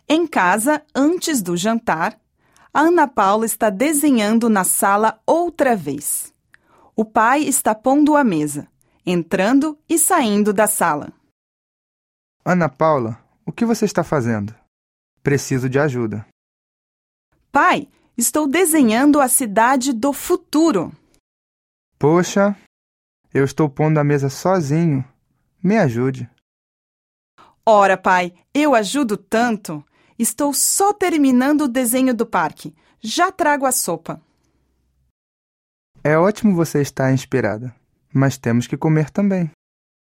Em casa, antes do jantar, a Ana Paula está desenhando na sala outra vez. O pai está pondo a mesa, entrando e saindo da sala. Ana Paula, o que você está fazendo? Preciso de ajuda. Pai, estou desenhando a cidade do futuro. Poxa, eu estou pondo a mesa sozinho. Me ajude. Ora, pai, eu ajudo tanto. Estou só terminando o desenho do parque. Já trago a sopa. É ótimo você estar inspirada, mas temos que comer também.